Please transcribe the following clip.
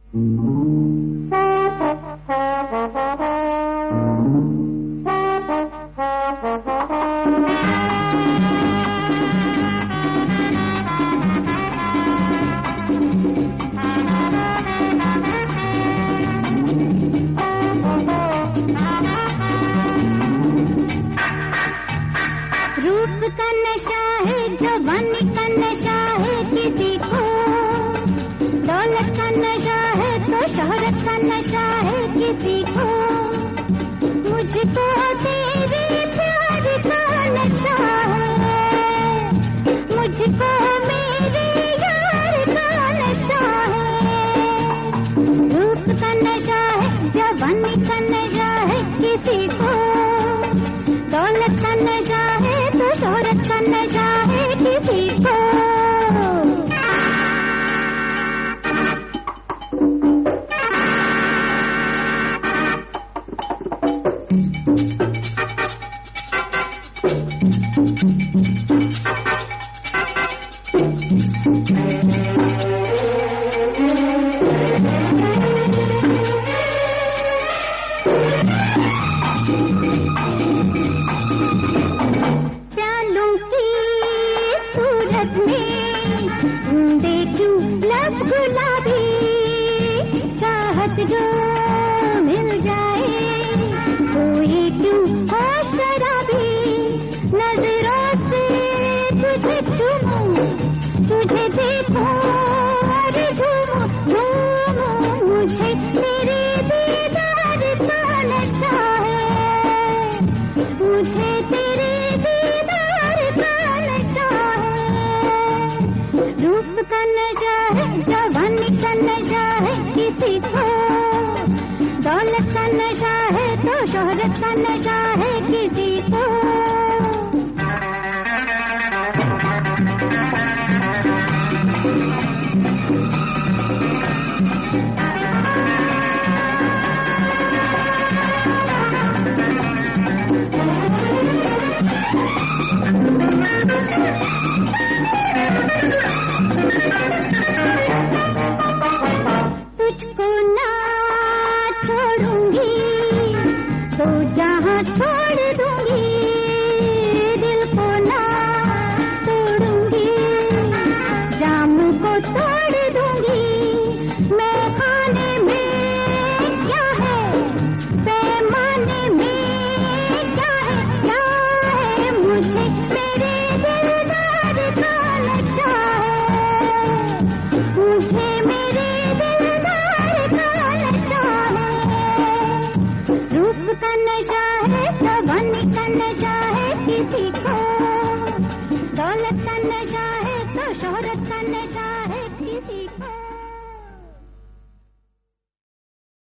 रूप का नशा है, जवानी का नशा है किसी को, दौलत का नशा है तो शोहरत का नशा है किसी को, मुझको तेरे प्यार का नशा है, मुझको मेरे यार का नशा है। रूप का नशा है, जवानी का नशा है किसी को, दौलत का नशा है तो शोहरत का नशा है किसी को। गुलाबी चाहत जो मिल जाए, कोई क्यों हो शराबी, नजरों से तुझे चूमूं, तुझे देखूं और झूमूं झूमूं, मुझे तेरे दीदार का नशा है, मुझे तेरे दीदार का नशा है। रूप का नशा है, जवानी का नशा है किसी को, दौलत का नशा है तो शोहरत का नशा है किसी को। तुझको ना छोड़ूंगी तो जहाँ छोड़ दूंगी, दिल को ना तोड़ूंगी, जाम को तोड़ दूंगी, मैं खाने में क्या है, पैमाने में क्या है, मुझे मेरे दिलदार का नशा है, मुझे मेरे दिलदार का नशा है। रूप का नशा है, जवानी का नशा है किसी को, दौलत का नशा